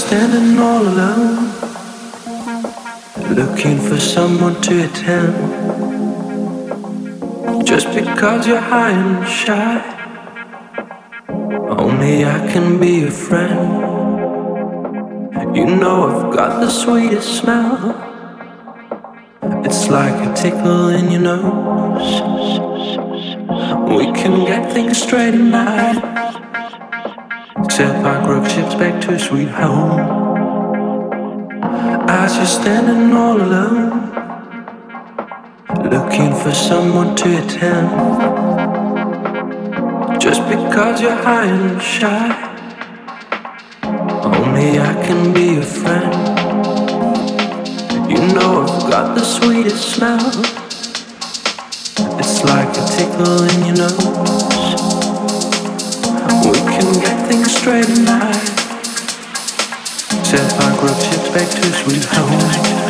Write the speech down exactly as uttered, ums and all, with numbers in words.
standing all alone, looking for someone to attend. Just because you're high and shy, only I can be your friend. You know I've got the sweetest smell. It's like a tickle in your nose. We can get things straight tonight. Sail our group ships back to sweet home. As you're standing all alone, looking for someone to attend. Just because you're high and shy, only I can be your friend. You know I've got the sweetest smell. It's like a tickle in your nose. We can get things straight tonight. Set our group ships back to sweet home.